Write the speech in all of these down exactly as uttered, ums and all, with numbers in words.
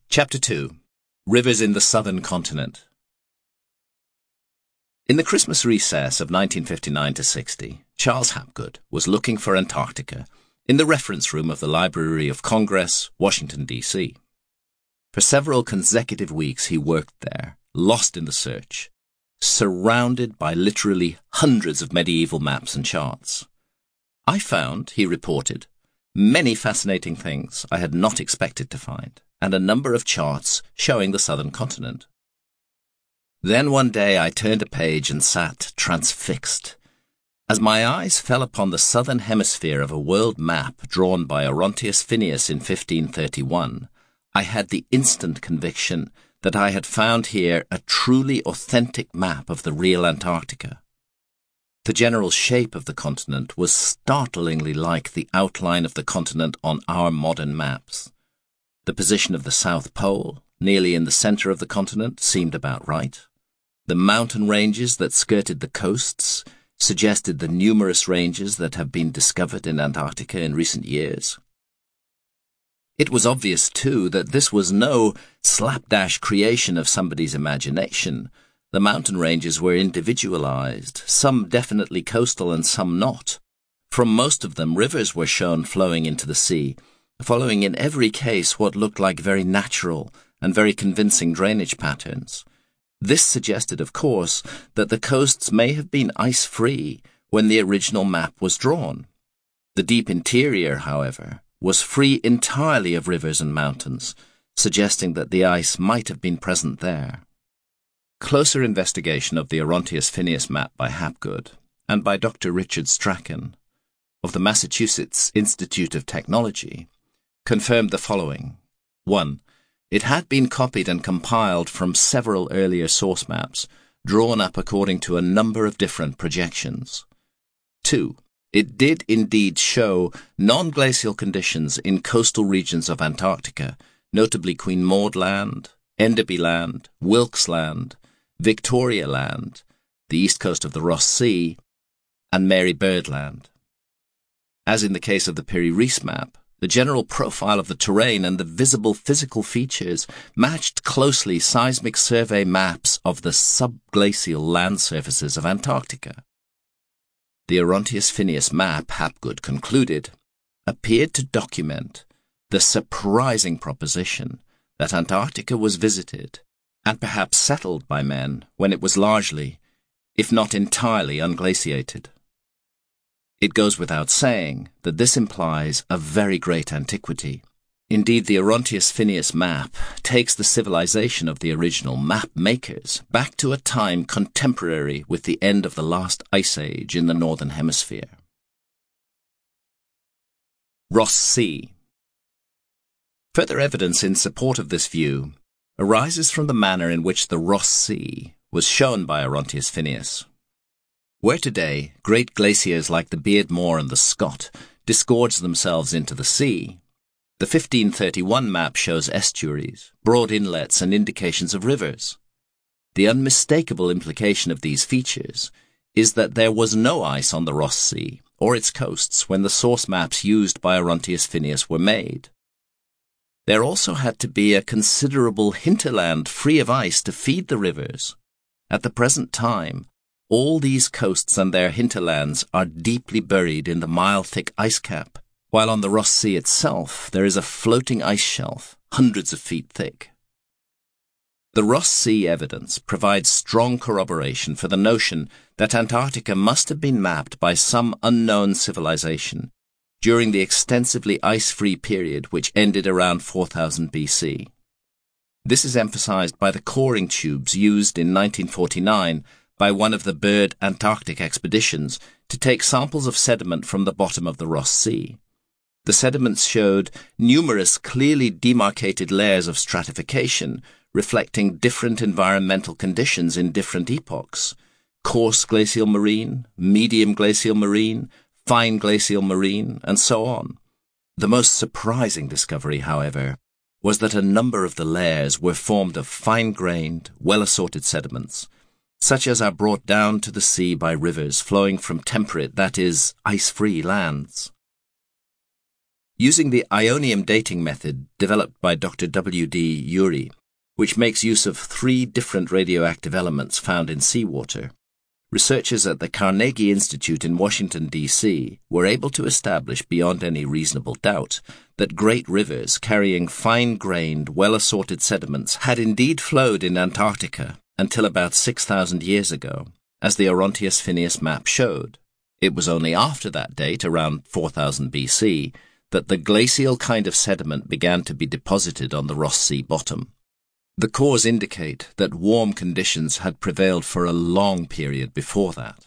Chapter two. Rivers in the Southern Continent. In the Christmas recess of nineteen fifty-nine to sixty, Charles Hapgood was looking for Antarctica in the reference room of the Library of Congress, Washington, D C For several consecutive weeks he worked there, lost in the search, surrounded by literally hundreds of medieval maps and charts. I found, he reported, many fascinating things I had not expected to find, and a number of charts showing the southern continent. Then one day I turned a page and sat transfixed, as my eyes fell upon the southern hemisphere of a world map drawn by Orontius Phineas in fifteen thirty-one. I had the instant conviction that I had found here a truly authentic map of the real Antarctica. The general shape of the continent was startlingly like the outline of the continent on our modern maps. The position of the South Pole, nearly in the center of the continent, seemed about right. The mountain ranges that skirted the coasts suggested the numerous ranges that have been discovered in Antarctica in recent years. It was obvious, too, that this was no slapdash creation of somebody's imagination. The mountain ranges were individualized, some definitely coastal and some not. From most of them, rivers were shown flowing into the sea, following in every case what looked like very natural and very convincing drainage patterns. This suggested, of course, that the coasts may have been ice-free when the original map was drawn. The deep interior, however, was free entirely of rivers and mountains, suggesting that the ice might have been present there. Closer investigation of the Orontius Phineas map by Hapgood and by Doctor Richard Strachan of the Massachusetts Institute of Technology confirmed the following. one. It had been copied and compiled from several earlier source maps, drawn up according to a number of different projections. two. It did indeed show non-glacial conditions in coastal regions of Antarctica, notably Queen Maud Land, Enderby Land, Wilkes Land, Victoria Land, the east coast of the Ross Sea, and Mary Byrd Land. As in the case of the Piri-Reis map, the general profile of the terrain and the visible physical features matched closely seismic survey maps of the subglacial land surfaces of Antarctica. The Orontius Phineas map, Hapgood concluded, appeared to document the surprising proposition that Antarctica was visited and perhaps settled by men when it was largely, if not entirely, unglaciated. It goes without saying that this implies a very great antiquity. Indeed, the Orontius Phineas map takes the civilization of the original map makers back to a time contemporary with the end of the last ice age in the northern hemisphere. Ross Sea. Further evidence in support of this view arises from the manner in which the Ross Sea was shown by Orontius Phineas. Where today great glaciers like the Beardmore and the Scott disgorge themselves into the sea, the fifteen thirty-one map shows estuaries, broad inlets, and indications of rivers. The unmistakable implication of these features is that there was no ice on the Ross Sea or its coasts when the source maps used by Orontius Phineas were made. There also had to be a considerable hinterland free of ice to feed the rivers. At the present time, all these coasts and their hinterlands are deeply buried in the mile-thick ice cap, while on the Ross Sea itself there is a floating ice shelf, hundreds of feet thick. The Ross Sea evidence provides strong corroboration for the notion that Antarctica must have been mapped by some unknown civilization during the extensively ice-free period which ended around four thousand B C. This is emphasized by the coring tubes used in nineteen forty-nine by one of the Byrd Antarctic expeditions to take samples of sediment from the bottom of the Ross Sea. The sediments showed numerous clearly demarcated layers of stratification reflecting different environmental conditions in different epochs: coarse glacial marine, medium glacial marine, fine glacial marine, and so on. The most surprising discovery, however, was that a number of the layers were formed of fine-grained, well-assorted sediments, such as are brought down to the sea by rivers flowing from temperate, that is, ice-free lands. Using the ionium dating method developed by Doctor W D Urey, which makes use of three different radioactive elements found in seawater, researchers at the Carnegie Institute in Washington, D C were able to establish beyond any reasonable doubt that great rivers carrying fine-grained, well-assorted sediments had indeed flowed in Antarctica until about six thousand years ago, as the Orontius Phineus map showed. It was only after that date, around four thousand B C, that the glacial kind of sediment began to be deposited on the Ross Sea bottom. The cores indicate that warm conditions had prevailed for a long period before that.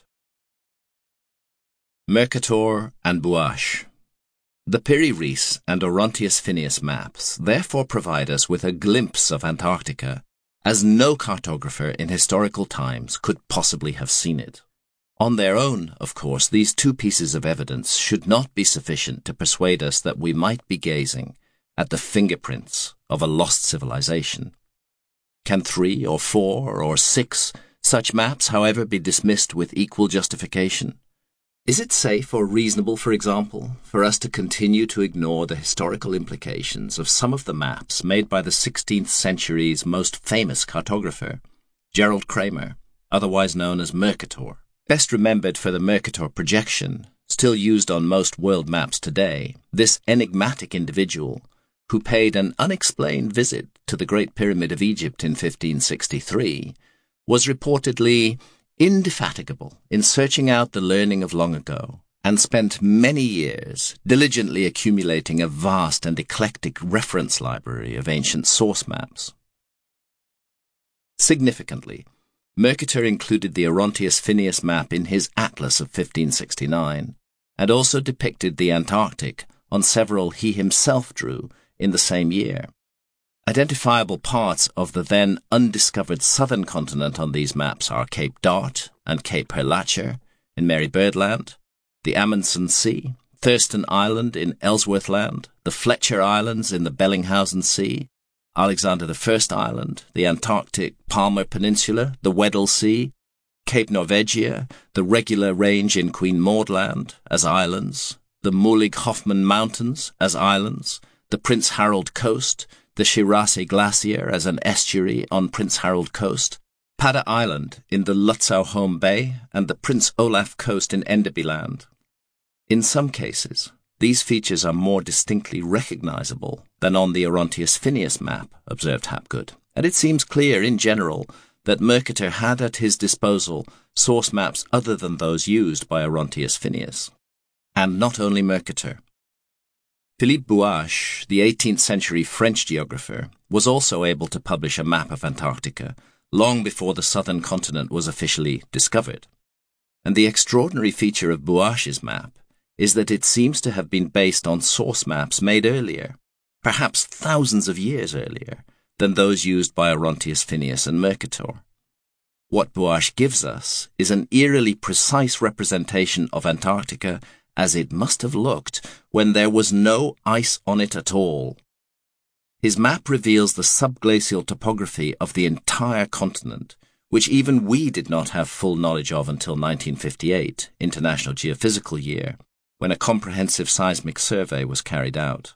Mercator and Buache. The Piri-Reis and Orontius Phineus maps therefore provide us with a glimpse of Antarctica, as no cartographer in historical times could possibly have seen it. On their own, of course, these two pieces of evidence should not be sufficient to persuade us that we might be gazing at the fingerprints of a lost civilization. Can three or four or six such maps, however, be dismissed with equal justification? Is it safe or reasonable, for example, for us to continue to ignore the historical implications of some of the maps made by the sixteenth century's most famous cartographer, Gerald Kramer, otherwise known as Mercator? Best remembered for the Mercator projection, still used on most world maps today, this enigmatic individual, who paid an unexplained visit to the Great Pyramid of Egypt in fifteen sixty-three, was reportedly indefatigable in searching out the learning of long ago, and spent many years diligently accumulating a vast and eclectic reference library of ancient source maps. Significantly, Mercator included the Orontius Phineus map in his Atlas of fifteen sixty-nine, and also depicted the Antarctic on several he himself drew in the same year. Identifiable parts of the then undiscovered southern continent on these maps are Cape Dart and Cape Herlacher in Mary Byrd Land, the Amundsen Sea, Thurston Island in Ellsworth Land, the Fletcher Islands in the Bellinghausen Sea, Alexander the First Island, the Antarctic Palmer Peninsula, the Weddell Sea, Cape Norvegia, the Regular Range in Queen Maud Land as islands, the Mulig-Hoffman Mountains as islands, the Prince Harold Coast, the Shirase Glacier as an estuary on Prince Harold Coast, Padda Island in the Lutzow-Home Bay, and the Prince Olaf Coast in Enderby Land. In some cases, these features are more distinctly recognizable than on the Orontius Phineus map, observed Hapgood, and it seems clear in general that Mercator had at his disposal source maps other than those used by Orontius Phineus. And not only Mercator. Philippe Buache, the eighteenth century French geographer, was also able to publish a map of Antarctica long before the southern continent was officially discovered. And the extraordinary feature of Buache's map is that it seems to have been based on source maps made earlier, perhaps thousands of years earlier, than those used by Orontius Phineus and Mercator. What Buache gives us is an eerily precise representation of Antarctica as it must have looked when there was no ice on it at all. His map reveals the subglacial topography of the entire continent, which even we did not have full knowledge of until nineteen fifty-eight, International Geophysical Year, when a comprehensive seismic survey was carried out.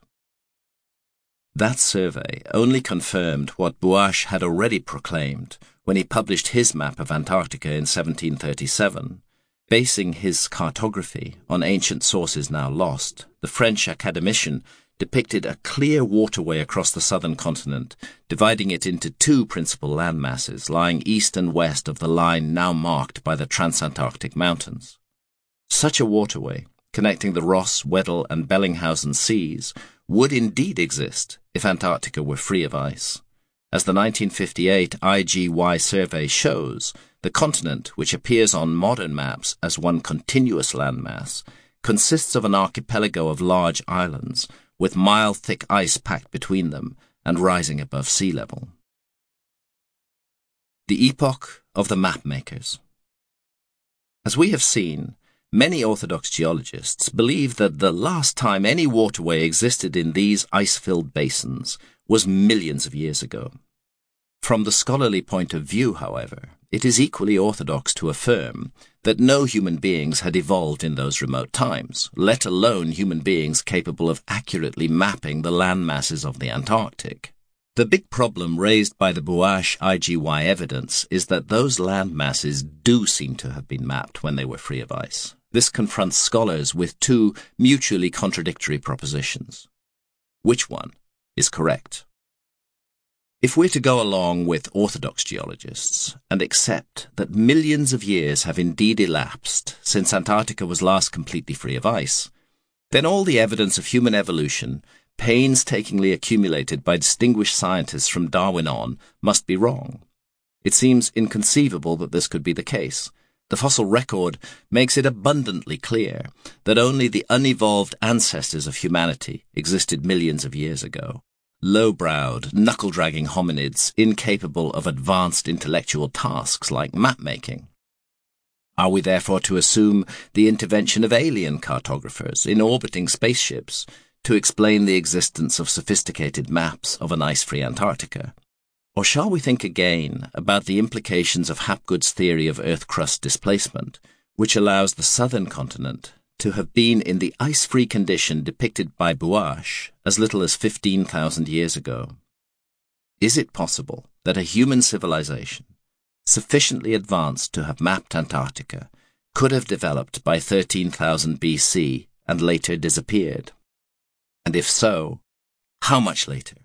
That survey only confirmed what Buache had already proclaimed when he published his map of Antarctica in seventeen thirty-seven. Basing his cartography on ancient sources now lost, the French academician depicted a clear waterway across the southern continent, dividing it into two principal landmasses lying east and west of the line now marked by the Transantarctic Mountains. Such a waterway, connecting the Ross, Weddell, and Bellinghausen seas, would indeed exist if Antarctica were free of ice. As the nineteen fifty-eight I G Y survey shows, the continent, which appears on modern maps as one continuous landmass, consists of an archipelago of large islands, with mile-thick ice packed between them and rising above sea level. The epoch of the mapmakers. As we have seen, many orthodox geologists believe that the last time any waterway existed in these ice-filled basins was millions of years ago. From the scholarly point of view, however, it is equally orthodox to affirm that no human beings had evolved in those remote times, let alone human beings capable of accurately mapping the land masses of the Antarctic. The big problem raised by the Buash I G Y evidence is that those land masses do seem to have been mapped when they were free of ice. This confronts scholars with two mutually contradictory propositions. Which one is correct? If we're to go along with orthodox geologists and accept that millions of years have indeed elapsed since Antarctica was last completely free of ice, then all the evidence of human evolution, painstakingly accumulated by distinguished scientists from Darwin on, must be wrong. It seems inconceivable that this could be the case. The fossil record makes it abundantly clear that only the unevolved ancestors of humanity existed millions of years ago. Low-browed, knuckle-dragging hominids incapable of advanced intellectual tasks like map-making. Are we therefore to assume the intervention of alien cartographers in orbiting spaceships to explain the existence of sophisticated maps of an ice-free Antarctica? Or shall we think again about the implications of Hapgood's theory of Earth crust displacement, which allows the southern continent to have been in the ice-free condition depicted by Buash as little as fifteen thousand years ago? Is it possible that a human civilization, sufficiently advanced to have mapped Antarctica, could have developed by thirteen thousand B C and later disappeared? And if so, how much later?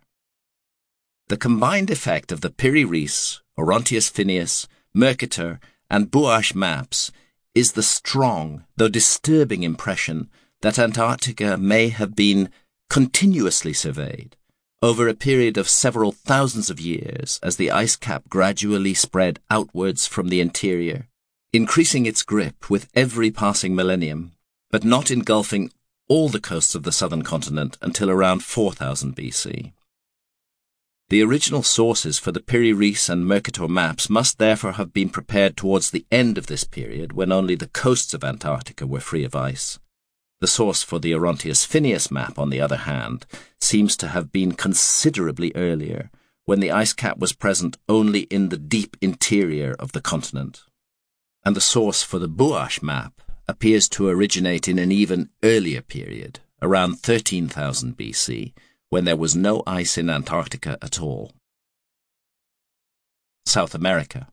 The combined effect of the Piri-Reis, Orontius Phineus, Mercator, and Buash maps is the strong, though disturbing impression that Antarctica may have been continuously surveyed over a period of several thousands of years as the ice cap gradually spread outwards from the interior, increasing its grip with every passing millennium, but not engulfing all the coasts of the southern continent until around four thousand B C. The original sources for the Piri-Reis and Mercator maps must therefore have been prepared towards the end of this period when only the coasts of Antarctica were free of ice. The source for the Orontius Phineus map, on the other hand, seems to have been considerably earlier, when the ice cap was present only in the deep interior of the continent. And the source for the Buash map appears to originate in an even earlier period, around thirteen thousand B C, when there was no ice in Antarctica at all. South America.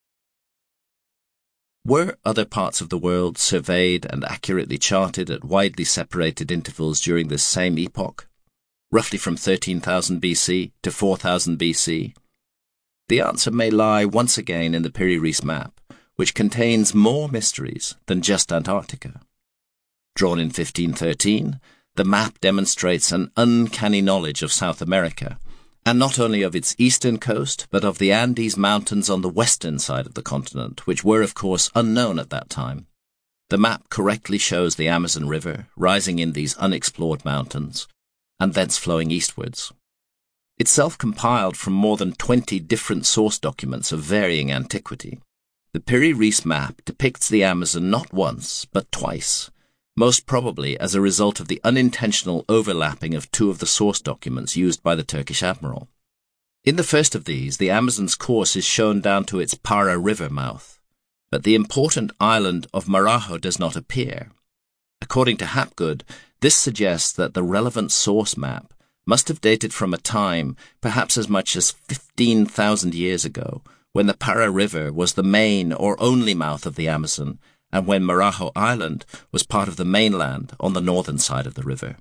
Were other parts of the world surveyed and accurately charted at widely separated intervals during this same epoch, roughly from thirteen thousand B C to four thousand B C? The answer may lie once again in the Piri-Reis map, which contains more mysteries than just Antarctica. Drawn in fifteen thirteen, the map demonstrates an uncanny knowledge of South America, and not only of its eastern coast, but of the Andes Mountains on the western side of the continent, which were, of course, unknown at that time. The map correctly shows the Amazon River rising in these unexplored mountains, and thence flowing eastwards. Itself compiled from more than twenty different source documents of varying antiquity, the Piri-Reis map depicts the Amazon not once, but twice, most probably as a result of the unintentional overlapping of two of the source documents used by the Turkish admiral. In the first of these, the Amazon's course is shown down to its Para River mouth, but the important island of Marajo does not appear. According to Hapgood, this suggests that the relevant source map must have dated from a time, perhaps as much as fifteen thousand years ago, when the Para River was the main or only mouth of the Amazon, and when Marajo Island was part of the mainland on the northern side of the river.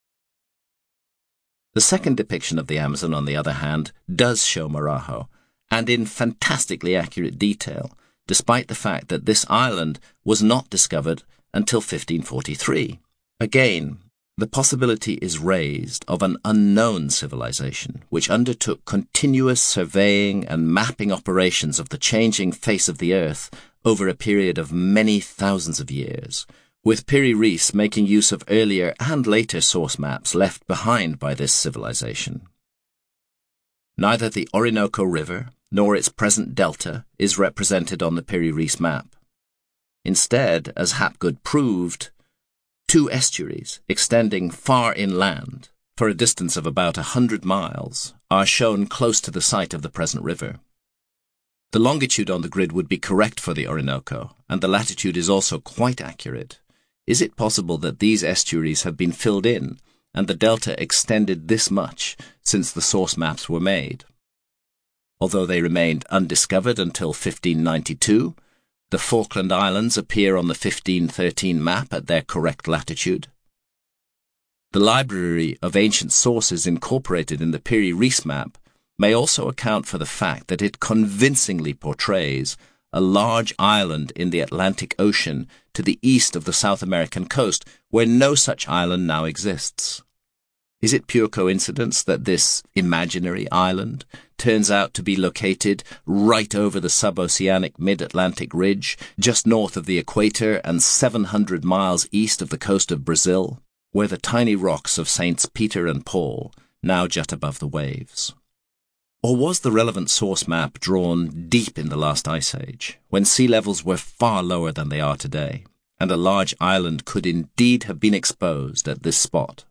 The second depiction of the Amazon, on the other hand, does show Marajo, and in fantastically accurate detail, despite the fact that this island was not discovered until fifteen forty-three. Again, the possibility is raised of an unknown civilization which undertook continuous surveying and mapping operations of the changing face of the earth over a period of many thousands of years, with Piri-Reis making use of earlier and later source maps left behind by this civilization. Neither the Orinoco River nor its present delta is represented on the Piri-Reis map. Instead, as Hapgood proved, two estuaries extending far inland, for a distance of about a hundred miles, are shown close to the site of the present river. The longitude on the grid would be correct for the Orinoco, and the latitude is also quite accurate. Is it possible that these estuaries have been filled in, and the delta extended this much since the source maps were made? Although they remained undiscovered until fifteen ninety-two, the Falkland Islands appear on the fifteen thirteen map at their correct latitude. The library of ancient sources incorporated in the Piri-Reis map may also account for the fact that it convincingly portrays a large island in the Atlantic Ocean to the east of the South American coast, where no such island now exists. Is it pure coincidence that this imaginary island turns out to be located right over the suboceanic mid-Atlantic ridge, just north of the equator and seven hundred miles east of the coast of Brazil, where the tiny rocks of Saints Peter and Paul now jut above the waves? Or was the relevant source map drawn deep in the last ice age, when sea levels were far lower than they are today, and a large island could indeed have been exposed at this spot?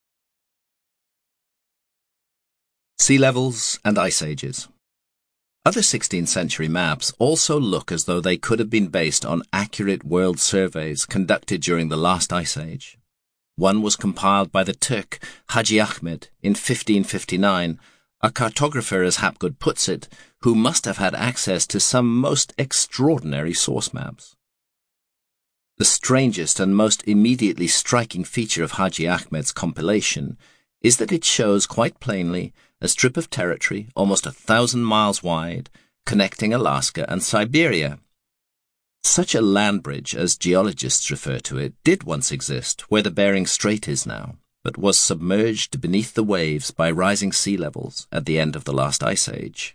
Sea levels and ice ages. Other sixteenth century maps also look as though they could have been based on accurate world surveys conducted during the last ice age. One was compiled by the Turk Haji Ahmed in fifteen fifty-nine, a cartographer, as Hapgood puts it, who must have had access to some most extraordinary source maps. The strangest and most immediately striking feature of Haji Ahmed's compilation is that it shows quite plainly a strip of territory almost a thousand miles wide, connecting Alaska and Siberia. Such a land bridge, as geologists refer to it, did once exist where the Bering Strait is now, but was submerged beneath the waves by rising sea levels at the end of the last ice age.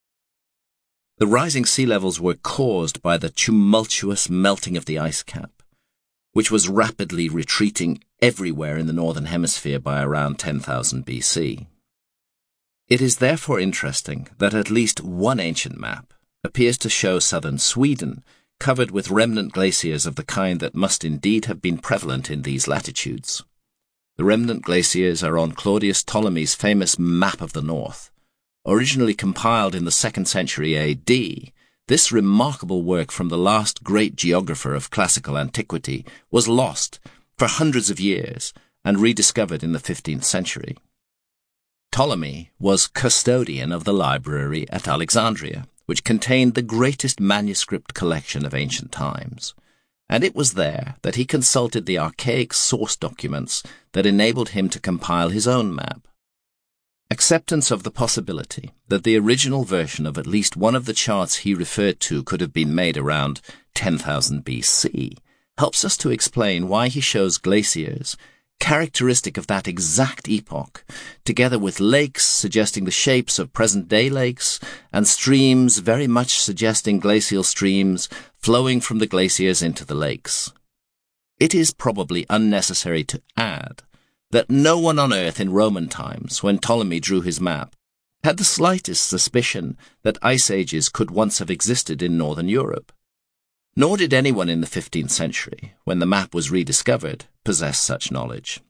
The rising sea levels were caused by the tumultuous melting of the ice cap, which was rapidly retreating everywhere in the northern hemisphere by around ten thousand B C. It is therefore interesting that at least one ancient map appears to show southern Sweden covered with remnant glaciers of the kind that must indeed have been prevalent in these latitudes. The remnant glaciers are on Claudius Ptolemy's famous Map of the North. Originally compiled in the second century A D, this remarkable work from the last great geographer of classical antiquity was lost for hundreds of years and rediscovered in the fifteenth century. Ptolemy was custodian of the library at Alexandria, which contained the greatest manuscript collection of ancient times, and it was there that he consulted the archaic source documents that enabled him to compile his own map. Acceptance of the possibility that the original version of at least one of the charts he referred to could have been made around ten thousand B C helps us to explain why he shows glaciers characteristic of that exact epoch, together with lakes suggesting the shapes of present-day lakes, and streams very much suggesting glacial streams flowing from the glaciers into the lakes. It is probably unnecessary to add that no one on Earth in Roman times, when Ptolemy drew his map, had the slightest suspicion that ice ages could once have existed in northern Europe. Nor did anyone in the fifteenth century, when the map was rediscovered, possess such knowledge.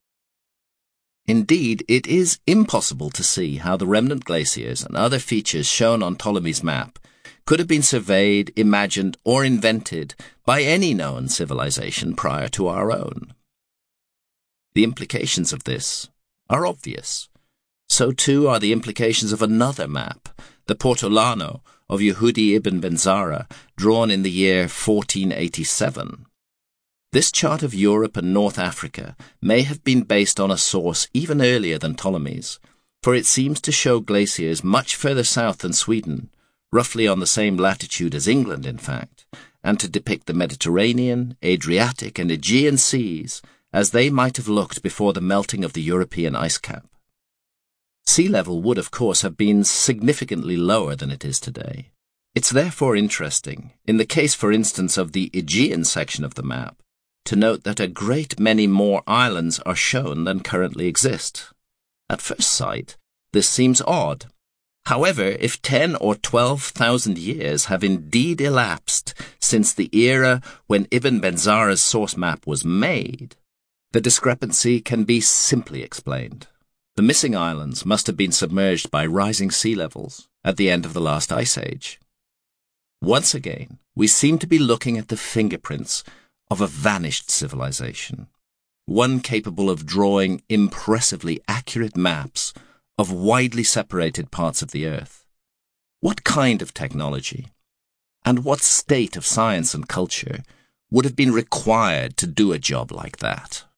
Indeed, it is impossible to see how the remnant glaciers and other features shown on Ptolemy's map could have been surveyed, imagined, or invented by any known civilization prior to our own. The implications of this are obvious. So too are the implications of another map, the Portolano of Yehudi ibn Benzara, drawn in the year fourteen eighty-seven. This chart of Europe and North Africa may have been based on a source even earlier than Ptolemy's, for it seems to show glaciers much further south than Sweden, roughly on the same latitude as England, in fact, and to depict the Mediterranean, Adriatic, and Aegean seas as they might have looked before the melting of the European ice cap. Sea level would, of course, have been significantly lower than it is today. It's therefore interesting, in the case, for instance, of the Aegean section of the map, to note that a great many more islands are shown than currently exist. At first sight, this seems odd. However, if ten or twelve thousand years have indeed elapsed since the era when Ibn Benzara's source map was made, the discrepancy can be simply explained. The missing islands must have been submerged by rising sea levels at the end of the last ice age. Once again, we seem to be looking at the fingerprints of a vanished civilization, one capable of drawing impressively accurate maps of widely separated parts of the Earth. What kind of technology and what state of science and culture would have been required to do a job like that?